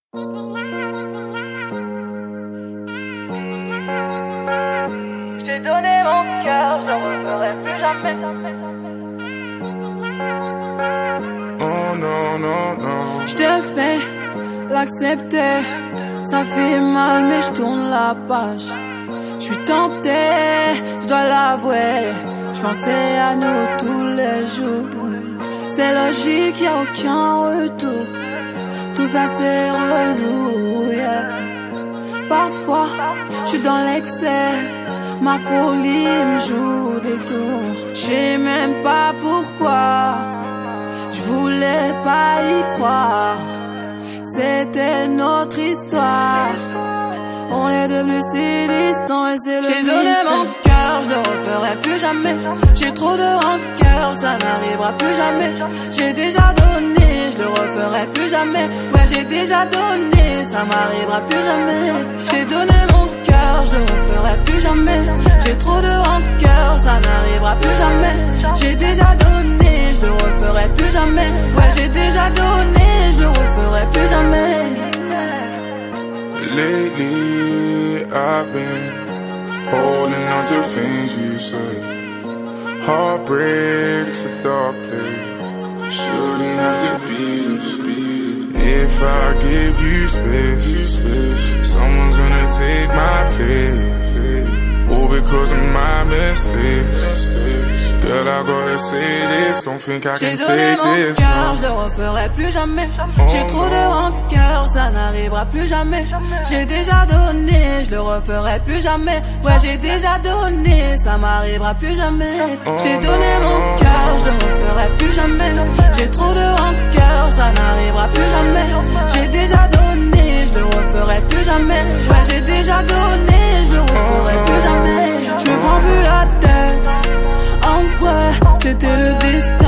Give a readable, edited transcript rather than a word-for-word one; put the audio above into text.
Je t'ai donné mon cœur, je le referai plus jamais. Oh non, non, non. Je te fais l'accepter. Ça fait mal mais je tourne la page. Je suis tentée, je dois l'avouer. Je pensais à nous tous les jours. C'est logique, y'a aucun retour. Tout ça c'est relou, yeah. Parfois, je suis dans l'excès. Ma folie me joue des tours. Je sais même pas pourquoi. Je voulais pas y croire. C'était notre histoire. On est devenus si distants et c'est le mystère. J'ai donné mon cœur, je le referai plus jamais. J'ai trop de rancœur, ça n'arrivera plus jamais. J'ai déjà donné, je le referai plus jamais. Ouais, j'ai déjà donné, ça m'arrivera plus jamais. J'ai donné mon cœur, je le referai plus jamais. J'ai trop de rancœur, ça n'arrivera plus jamais. J'ai déjà donné, je le referai plus jamais. Ouais, j'ai déjà donné, je le referai plus jamais. Lately, I've been holding on to things you said. Heartbreak's a dark place. Shouldn't have to be this. If I give you space, someone's gonna take my place. All because of my mistakes. Girl, I gotta say this, don't think I can take this. J'ai donné mon cœur, je le referai plus jamais. J'ai trop de rancœur, ça n'arrivera plus jamais. J'ai déjà donné, je le referai plus jamais. Ouais, j'ai déjà donné, ça m'arrivera plus jamais. J'ai donné mon cœur, je le referai plus jamais. J'ai trop de rancœur, ça n'arrivera plus jamais. J'ai déjà donné, je le referai plus jamais. Ouais, j'ai déjà donné, je le referai plus jamais. Je me prends plus la tête. En vrai, c'était le destin.